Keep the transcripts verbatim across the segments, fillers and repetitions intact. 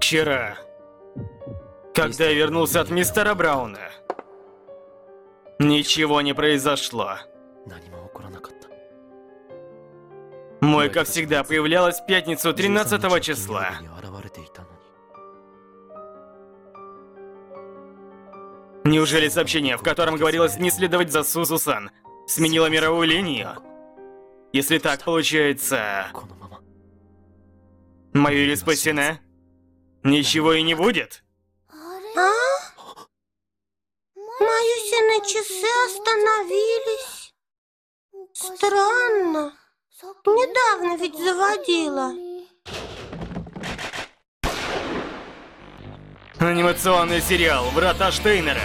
Вчера, когда я вернулся от мистера Брауна, ничего не произошло. Мойка всегда появлялась в пятницу тринадцатого числа. Неужели сообщение, в котором говорилось не следовать за Сузу-сан, сменило мировую линию? Если так получается... Майюри спасена? Ничего и не будет? А? Маюсины часы остановились. Странно. Недавно ведь заводила. Анимационный сериал «Врата Штейнера».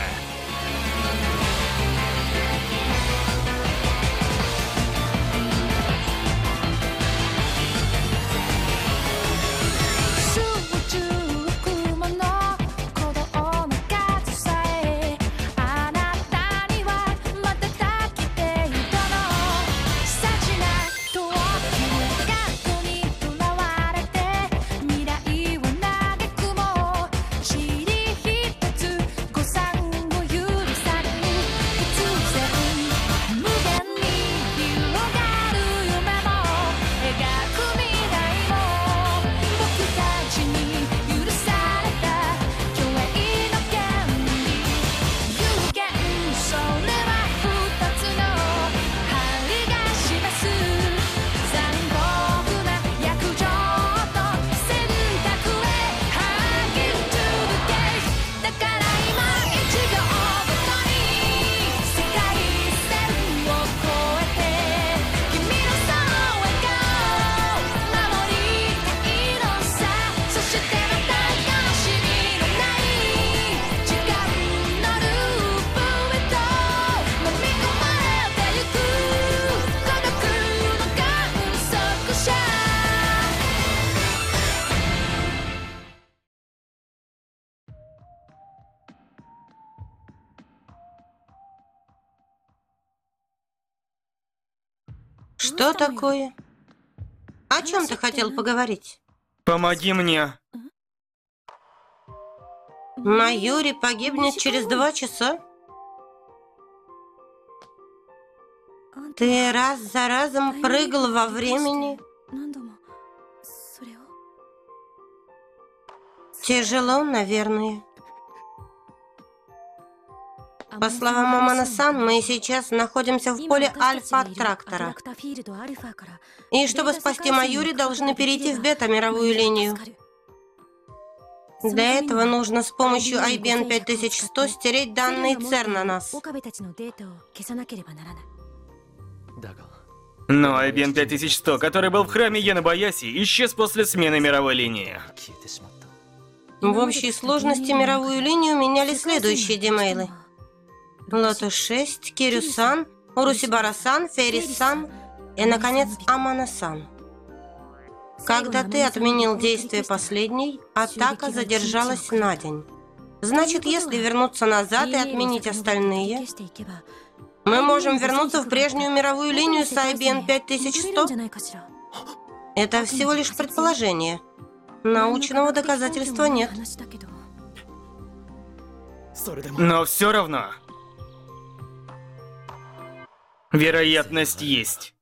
Что такое? О чем ты хотел поговорить? Помоги мне. Майюри погибнет через два часа? Ты раз за разом прыгал во времени. Тяжело, наверное. По словам Амано-сан, мы сейчас находимся в поле Альфа от трактора. И чтобы спасти Майюри, должны перейти в бета-мировую линию. Для этого нужно с помощью ай би эн пять тысяч сто стереть данные ЦЕР на нас. Но ай би эн пять тысяч сто, который был в храме Янобаяси, исчез после смены мировой линии. В общей сложности мировую линию меняли следующие демейлы. Лотос шесть, Кирю-сан, Урусибара-сан, Феррис-сан и, наконец, Амано-сан. Когда ты отменил действие последней, атака задержалась на день. Значит, если вернуться назад и отменить остальные, мы можем вернуться в прежнюю мировую линию с ай би эн пять тысяч сто? Это всего лишь предположение. Научного доказательства нет. Но все равно... Вероятность есть.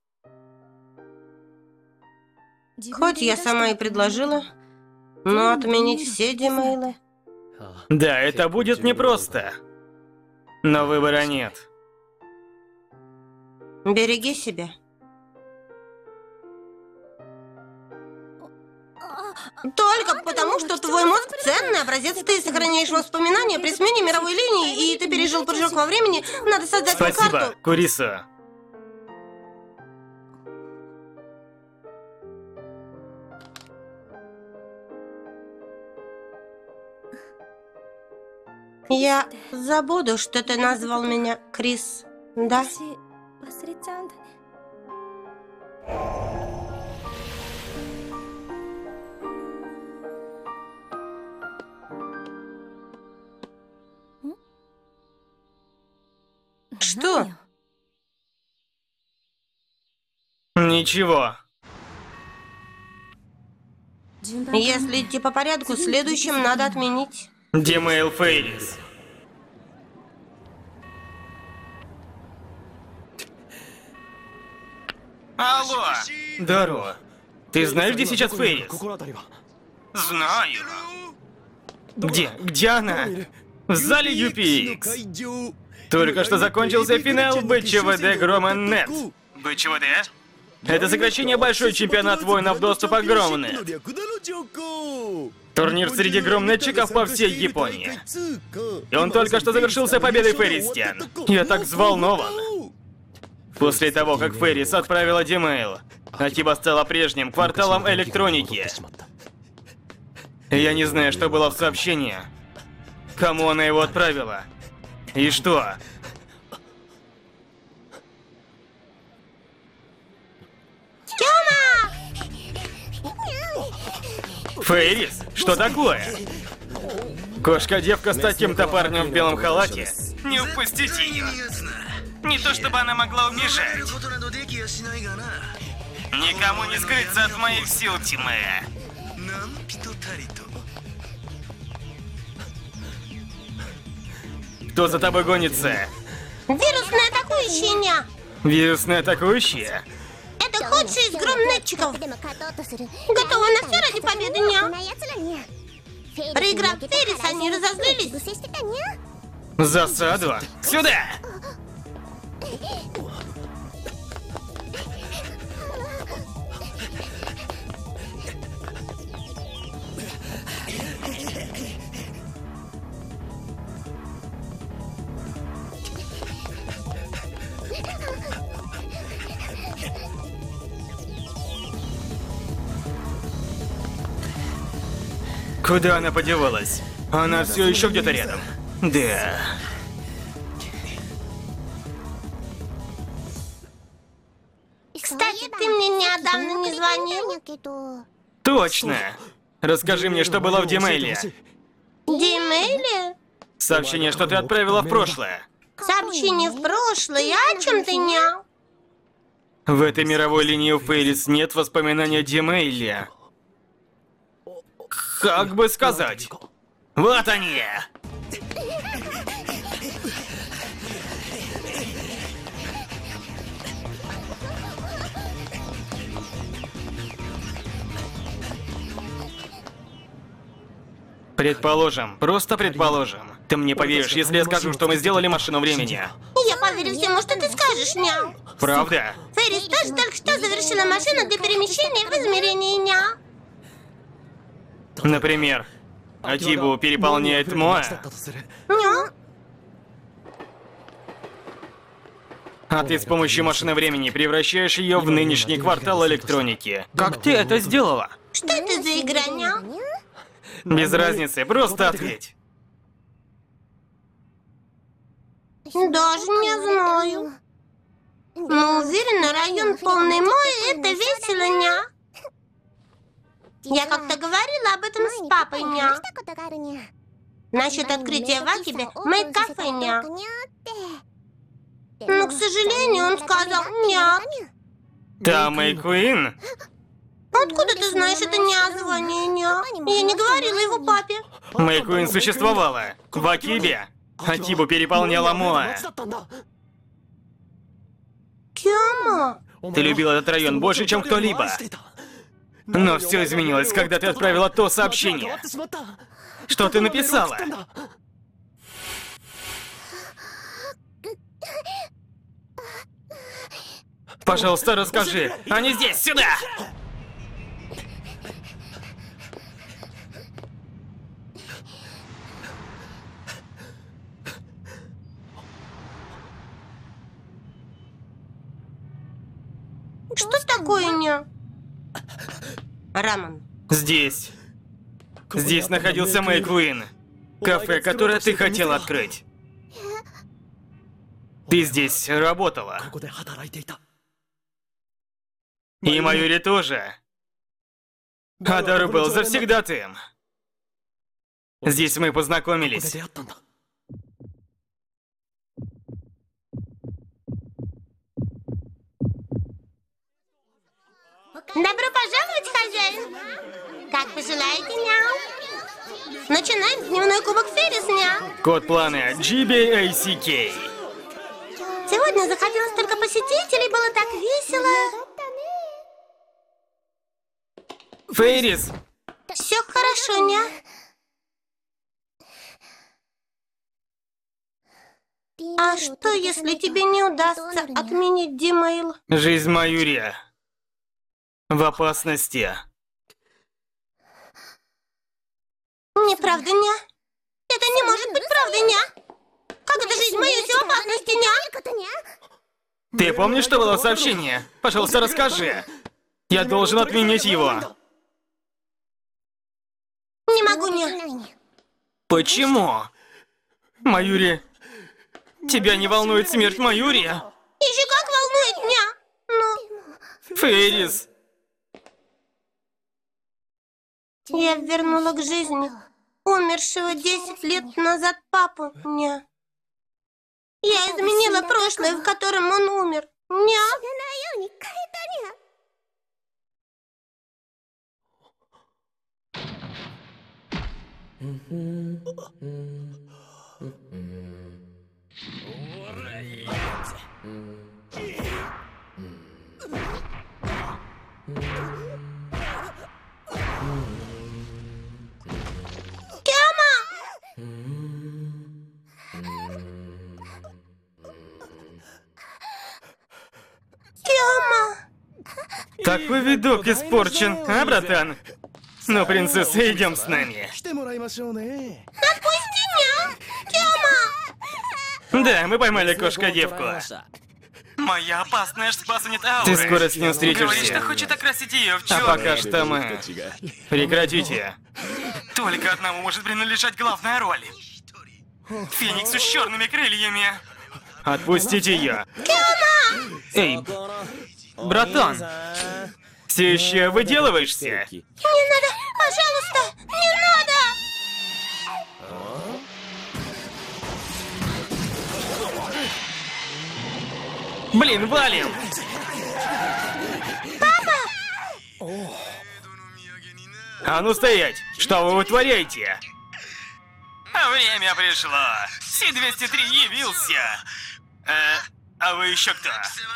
Хоть я сама и предложила, но отменить все демейлы... Да, это будет непросто. Но выбора нет. Береги себя. Только потому, что твой мозг ценный образец, ты сохраняешь воспоминания при смене мировой линии, и ты пережил прыжок во времени, надо создать Спасибо, карту. Куриса. Я забуду, что ты назвал меня Крис, да? Что? Ничего. Если идти по порядку, следующим надо отменить. Демейл Фейрис. Алло! Даро, ты знаешь, где сейчас Фейрис? Знаю. Где? Где она? В зале ю пи икс. Только что закончился финал бэ че вэ дэ Громан.нет. бэ че вэ дэ? Это сокращение Большой чемпионат воинов доступа Громнет. Турнир среди громнетчиков по всей Японии. И он только что завершился победой Фейристиан. Я так взволнован. После того, как Фейрис отправила Демейл, Атиба стала прежним кварталом электроники. Я не знаю, что было в сообщении. Кому она его отправила? И что? Фейрис? Что такое? Кошка-девка с таким-то парнем в белом халате? Не упустите ее. Не то чтобы она могла убежать. Никому не скрыться от моих сил, Тимея. Кто за тобой гонится? Вирусные атакующие, ня. Вирусные атакующие? Это худший из громнетчиков. Готовы на все ради победы, ня. Проиграв Фейрис, они разозлились. Засаду? Сюда! Куда она подевалась? Она все еще где-то рядом. Да. Кстати, ты мне недавно не звонил. Точно. Расскажи мне, что было в Демейле. Демейле? Сообщение, что ты отправила в прошлое. Сообщение в прошлое? О чем ты, ня? В этой мировой линии у Фейрис нет воспоминаний о Демейле. Как бы сказать? Вот они! Предположим, просто предположим. Ты мне поверишь, если я скажу, что мы сделали машину времени? Я поверю всему, что ты скажешь, ня. Правда? Фейрис тоже только что завершила машину для перемещения в измерении, ня. Например, Атибу переполняет Моа, Ня? а ты с помощью машины времени превращаешь ее в нынешний квартал электроники. Как ты это сделала? Что это за игра, ня? Без разницы, просто ответь. Даже не знаю. Но уверена, район полный мой, это весело, ня. Я как-то говорила об этом с папой, ня. Насчет открытия в Акибе мейд-кафе, ня. Но, к сожалению, он сказал «ня». Там Мэй Куин? Откуда ты знаешь это название, ня? Я не говорила его папе. Мэй Куин существовала. В Акибе Атибу переполняла Моа. Кёма? Ты любил этот район больше, чем кто-либо. Но все изменилось, когда ты отправила то сообщение. Что ты написала? Пожалуйста, расскажи. Они здесь, сюда! Что такое, ня? Рамон. Здесь. Здесь находился Мэй Куин. Кафе, которое ты хотел открыть. Ты здесь работала. И Майори тоже. Адару был завсегдатаем. Здесь мы познакомились. Добро пожаловать, хозяин. Как пожелаете, няу. Начинаем с дневной кубок Феррис, няу. Код плана джи би эй си кей. Сегодня заходило столько посетителей, было так весело. Феррис! Все хорошо, ня. А что, если тебе не удастся отменить Димейл? Жизнь Маюри в опасности. Неправда, ня. Это не может быть правдой, ня. Как это жизнь Маюри в опасности, ня? Ты помнишь, что было в сообщении? Пожалуйста, расскажи. Я должен отменить его. Не могу, ня. Почему? Маюри, тебя не волнует смерть Маюри? Еще как волнует, ня. Ну... Феррис. Я вернула к жизни умершего десять лет назад папу, ня. Я изменила прошлое, в котором он умер, ня. Такой видок испорчен, а, братан? Ну, принцесса, идем с нами. Отпусти меня! Тёма! Да, мы поймали кошка-девку. Моя опасная спасунет ауры. Ты скоро с ним встретишься. Говорит, что хочет окрасить ее в черный. А пока что мы... Прекратите. Только одному может принадлежать главная роль. Фениксу с черными крыльями. Отпустите ее. Тёма! Эй, братан, все еще выделываешься? Не надо! Пожалуйста! Не надо! Блин, валим! Папа! А ну стоять! Что вы вытворяете? Время пришло! Си двести три явился! Э, а вы еще кто?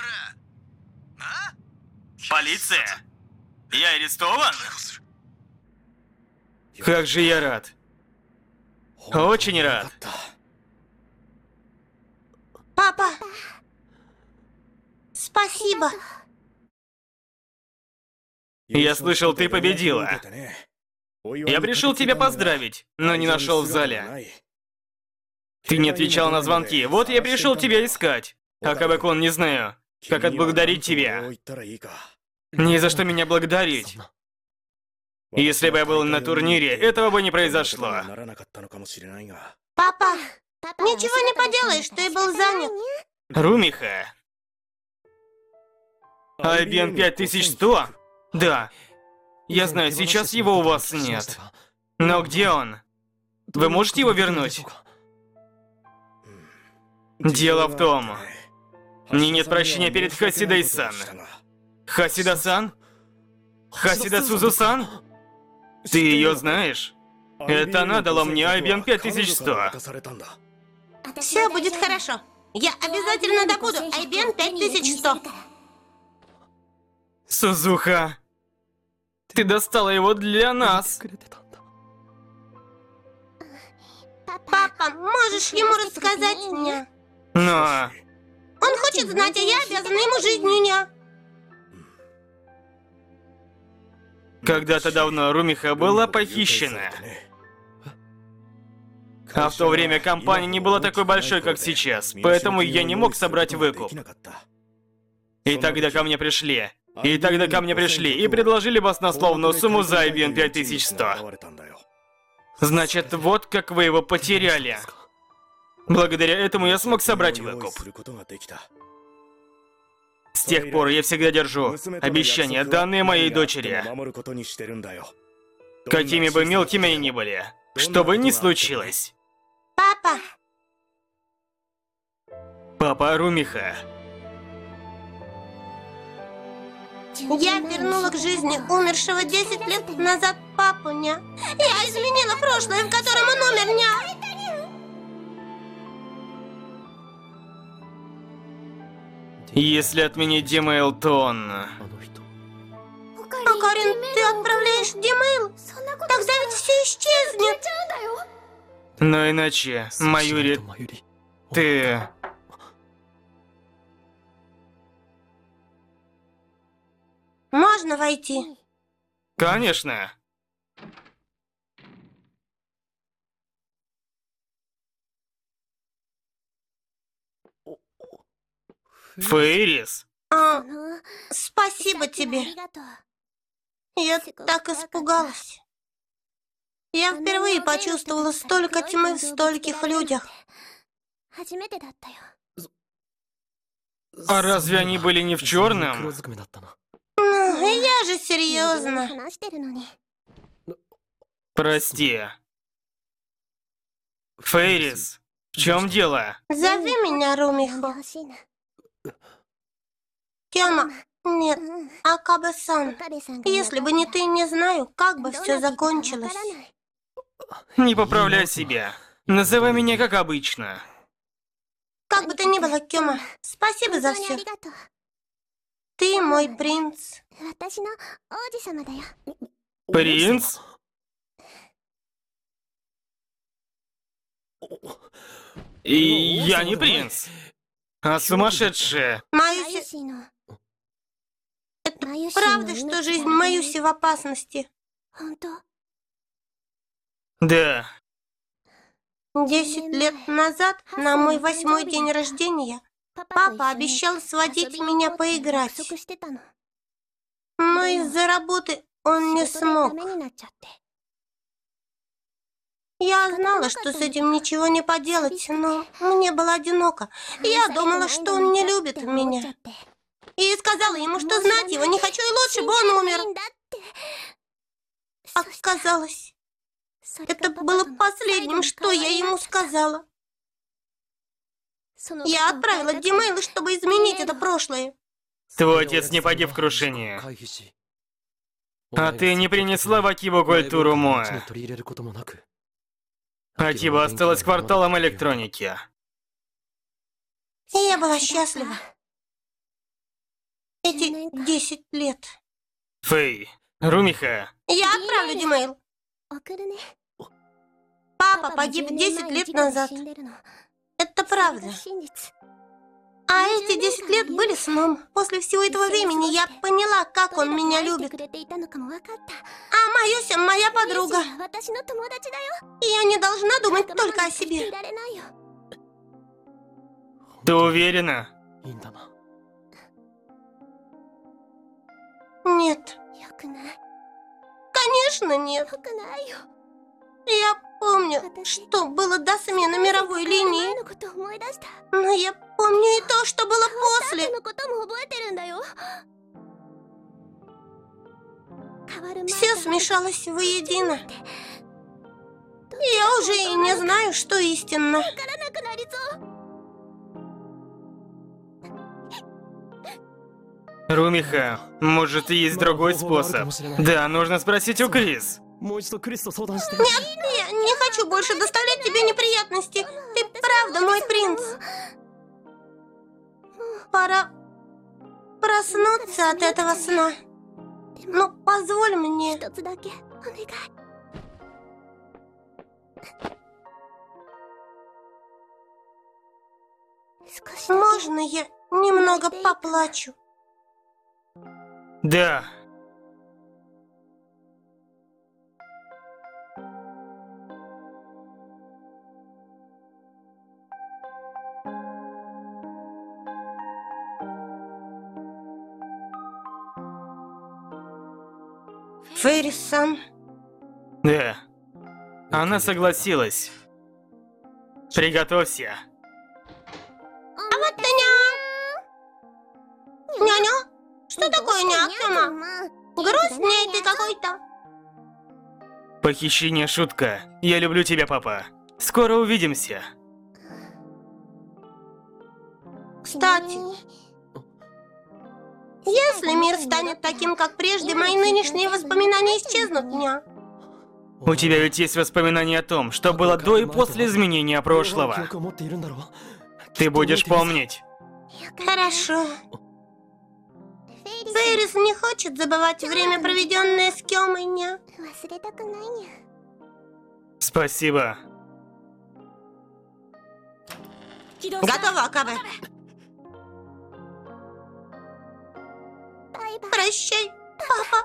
Полиция? Я арестован? Как же я рад. Очень рад. Папа! Спасибо. Я слышал, ты победила. Я пришел тебя поздравить, но не нашел в зале. Ты не отвечал на звонки, вот я пришел тебя искать. А Кабакон, не знаю, как отблагодарить тебя. Ни за что меня благодарить. Если бы я был на турнире, этого бы не произошло. Папа, ничего не поделаешь, ты был занят. Румиха. ай би эм пять тысяч сто? Да. Я знаю, сейчас его у вас нет. Но где он? Вы можете его вернуть? Дело в том... Мне нет прощения перед Хасидой-сан. Хасида-сан? Хасида Сузу-сан? Ты ее знаешь? Это она дала мне ай би эм пять тысяч сто. Все будет хорошо. Я обязательно добуду ай би эм пять тысяч сто. Сузуха, ты достала его для нас. Папа, можешь ему рассказать мне? Но... Он хочет знать, а я обязана ему жизнью, ня. Когда-то давно Румиха была похищена. А в то время компания не была такой большой, как сейчас, поэтому я не мог собрать выкуп. И тогда ко мне пришли. И тогда ко мне пришли и предложили баснословную сумму за ай би эм пять тысяч сто. Значит, вот как вы его потеряли. Благодаря этому я смог собрать выкуп. С тех пор я всегда держу обещания, данные моей дочери. Какими бы мелкими они ни были, что бы ни случилось. Папа! Папа Румиха. Я вернула к жизни умершего десять лет назад папуня. Я изменила прошлое, в котором он умер, ня. Если отменить Димейл, то он... А, Карин, ты отправляешь Димейл? Тогда ведь все исчезнет. Но иначе, Маюри, ты... Можно войти? Конечно. Фейрис? А, спасибо тебе. Я так испугалась. Я впервые почувствовала столько тьмы в стольких людях. А разве они были не в черном? Ну, я же серьезно. Прости. Фейрис, в чем дело? Зови меня Румихо. Кёма, нет, Акабе-сан. Если бы не ты, не знаю, как бы все закончилось. Не поправляй себя. Называй меня как обычно. Как бы то ни было, Кёма, спасибо за все. Ты мой принц. Принц? И я не принц, а сумасшедшая. Маюси... Это правда, что жизнь Маюси в опасности? Да. Десять лет назад, на мой восьмой день рождения, папа обещал сводить меня поиграть. Но из-за работы он не смог. Я знала, что с этим ничего не поделать, но мне было одиноко. Я думала, что он не любит меня. И сказала ему, что знать его не хочу, и лучше бы он умер. Оказалось, это было последним, что я ему сказала. Я отправила Димейл, чтобы изменить это прошлое. Твой отец не погиб в крушении. А ты не принесла в Акибу культуру Моэ. Акиба осталась кварталом электроники. Я была счастлива. Эти десять лет. Фэй, Румиха. Я отправлю Димейл. Папа погиб десять лет назад. Это правда. А эти десять лет были сном. После всего этого времени я поняла, как он меня любит. А Маюся моя подруга. Я не должна думать только о себе. Ты уверена? Нет. Конечно, нет. Я помню, что было до смены мировой линии. Но я помню и то, что было после. Все смешалось воедино. Я уже и не знаю, что истинно. Румиха, может, есть другой способ? Да, нужно спросить у Крис. Нет, я не хочу больше доставлять тебе неприятности. Ты правда мой принц. Пора проснуться от этого сна. Ну, позволь мне. Можно я немного поплачу? Да. Фейрис-сан. Да. Она согласилась. Приготовься. А вот ты ня. Ня-ня? Что такое ня, Кёма? Грустней ты какой-то. Похищение шутка. Я люблю тебя, папа. Скоро увидимся. Кстати, Если мир станет таким, как прежде, мои нынешние воспоминания исчезнут, ня. У тебя ведь есть воспоминания о том, что было до и после изменения прошлого. Ты будешь помнить. Хорошо. Фейрис не хочет забывать время, проведенное с Кёмой, ня. Спасибо. Готово, Акабе. Прощай, папа.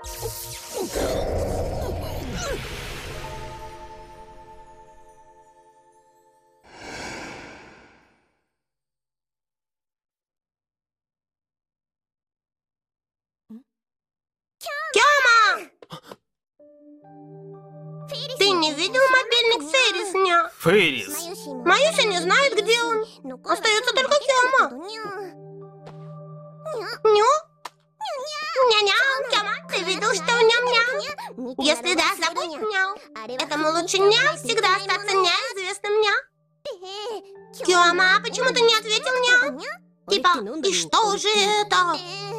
Кёма! Ты не видел мобильник Фейрис, ня? Фейрис. Маюся не знает, где он. Остается только Кёма. Ню? Ня-ня, Кёма, ты видел, что в нем ня? Если да, забудь няу. Этому лучше ня всегда остаться неизвестным ня. Кёма, почему ты не ответил ня? Типа, и что же это?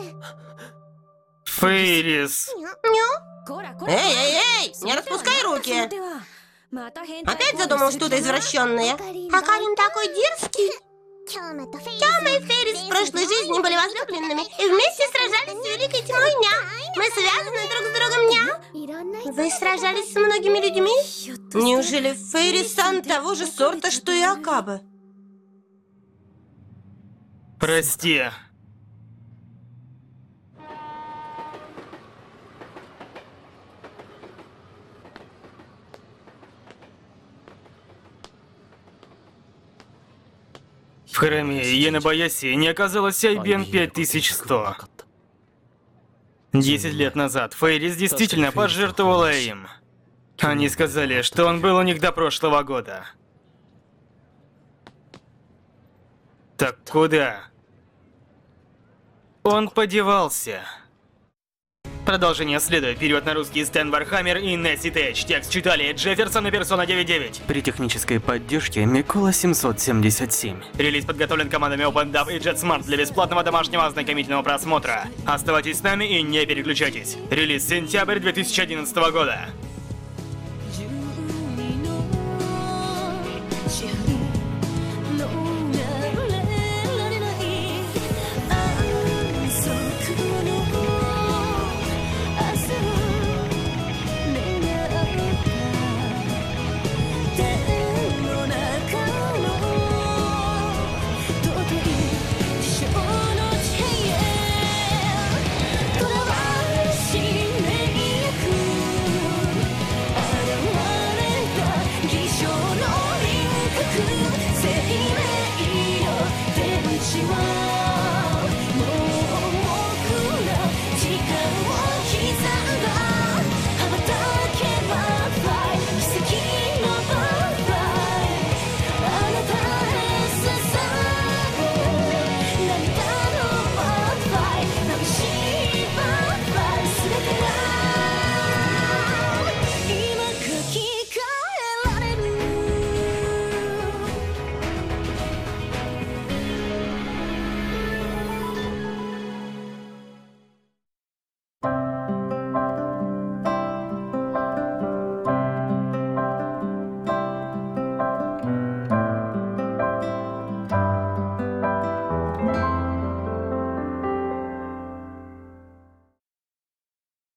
Фейрис. Ню? Эй, эй, эй, не распускай руки. Опять задумал что-то извращенное. А Карин такой дерзкий. Кёма и Фейрис в прошлой жизни были возлюбленными и вместе сражались с Великой Тьмой, ня. Мы связаны друг с другом, ня. Вы сражались с многими людьми? Неужели Фейрис-сан того же сорта, что и Акабе? Прости. В храме Енобаяси не оказалось Айбен пять тысяч сто. Десять лет назад Фейрис действительно пожертвовала им. Они сказали, что он был у них до прошлого года. Так куда он подевался? Продолжение следует. Перевод на русский Стэн Вархаммер и Несси Тэч. Текст читали Джефферсон и Персона девять девять. При технической поддержке Микола семьсот семьдесят семь. Релиз подготовлен командами OpenDub и JetSmart для бесплатного домашнего ознакомительного просмотра. Оставайтесь с нами и не переключайтесь. Релиз сентябрь две тысячи одиннадцатого года. 「